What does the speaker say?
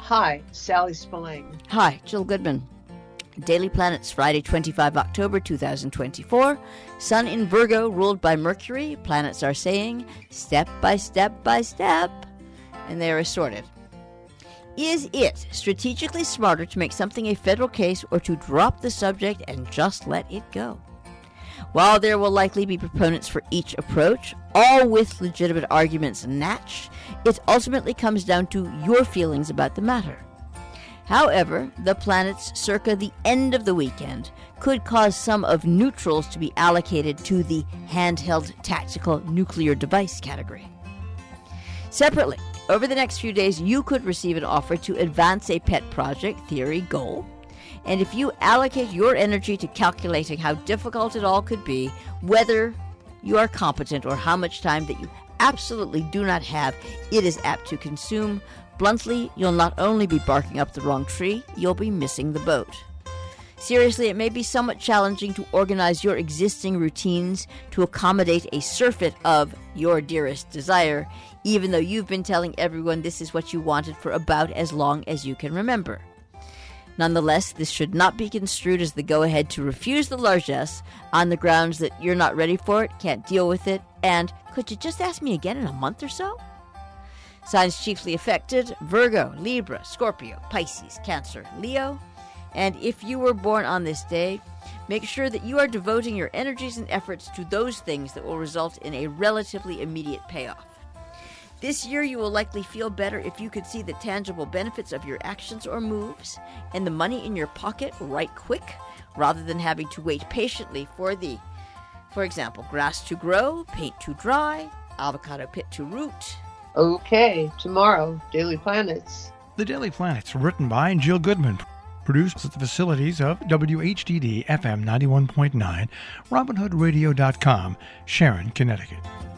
Hi, Sally Spillane. Hi, Jill Goodman. Daily Planets, Friday, 25 October 2024. Sun in Virgo, ruled by Mercury. Planets are saying, step by step by step. And they are assorted. Is it strategically smarter to make something a federal case or to drop the subject and just let it go? While there will likely be proponents for each approach, all with legitimate arguments match, it ultimately comes down to your feelings about the matter. However, the planets circa the end of the weekend could cause some of neutrals to be allocated to the handheld tactical nuclear device category. Separately, over the next few days, you could receive an offer to advance a pet project, theory, goal. And if you allocate your energy to calculating how difficult it all could be, whether you are competent or how much time that you absolutely do not have, it is apt to consume. Bluntly, you'll not only be barking up the wrong tree, you'll be missing the boat. Seriously, it may be somewhat challenging to organize your existing routines to accommodate a surfeit of your dearest desire, even though you've been telling everyone this is what you wanted for about as long as you can remember. Nonetheless, this should not be construed as the go-ahead to refuse the largesse on the grounds that you're not ready for it, can't deal with it, and could you just ask me again in a month or so? Signs chiefly affected: Virgo, Libra, Scorpio, Pisces, Cancer, Leo. And if you were born on this day, make sure that you are devoting your energies and efforts to those things that will result in a relatively immediate payoff. This year you will likely feel better if you could see the tangible benefits of your actions or moves and the money in your pocket right quick, rather than having to wait patiently for example, grass to grow, paint to dry, avocado pit to root. Okay, tomorrow, Daily Planets. The Daily Planets, written by Jill Goodman, produced at the facilities of WHDD FM 91.9, RobinHoodRadio.com, Sharon, Connecticut.